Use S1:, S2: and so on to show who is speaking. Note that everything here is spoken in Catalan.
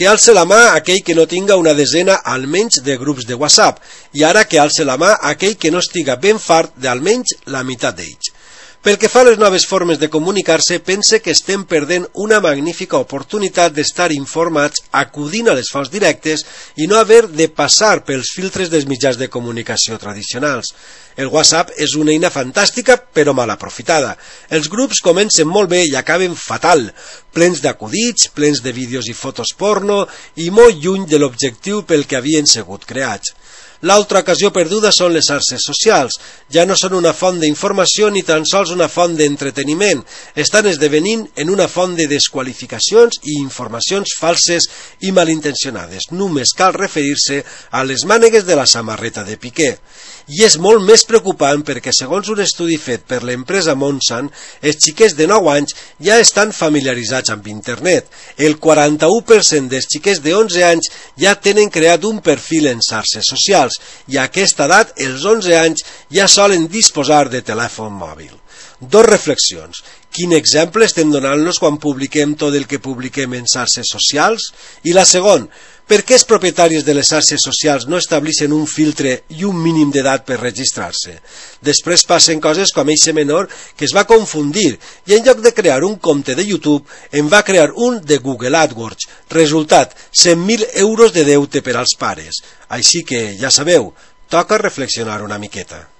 S1: Que alce la mà aquell que no tinga una desena almenys de grups de WhatsApp, i ara que alce la mà aquell que no estiga ben fart d'almenys la meitat d'ells. Pel que fa a les noves formes de comunicar-se, pense que estem perdent una magnífica oportunitat d'estar informats acudint a les fonts directes i no haver de passar pels filtres dels mitjans de comunicació tradicionals. El WhatsApp és una eina fantàstica però mal aprofitada. Els grups comencen molt bé i acaben fatal, plens d'acudits, plens de vídeos i fotos porno i molt lluny de l'objectiu pel que havien sigut creats. L'altra ocasió perduda són les xarxes socials. Ja no són una font d'informació ni tan sols una font d'entreteniment. Estan esdevenint en una font de desqualificacions i informacions falses i malintencionades. Només cal referir-se a les mànegues de la samarreta de Piqué. I és molt més preocupant perquè, segons un estudi fet per l'empresa Monsanto, els xiquets de 9 anys ja estan familiaritzats amb internet. El 41% dels xiquets de 11 anys ja tenen creat un perfil en xarxes socials i a aquesta edat, els 11 anys, ja solen disposar de telèfon mòbil. Dos reflexions. Quin exemple estem donant-nos quan publiquem tot el que publiquem en xarxes socials? I la segona, per què els propietaris de les xarxes socials no estableixen un filtre i un mínim d'edat per registrar-se? Després passen coses com eixe menor que es va confundir i en lloc de crear un compte de YouTube en va crear un de Google AdWords. Resultat, 100.000 euros de deute per als pares. Així que, ja sabeu, toca reflexionar una miqueta.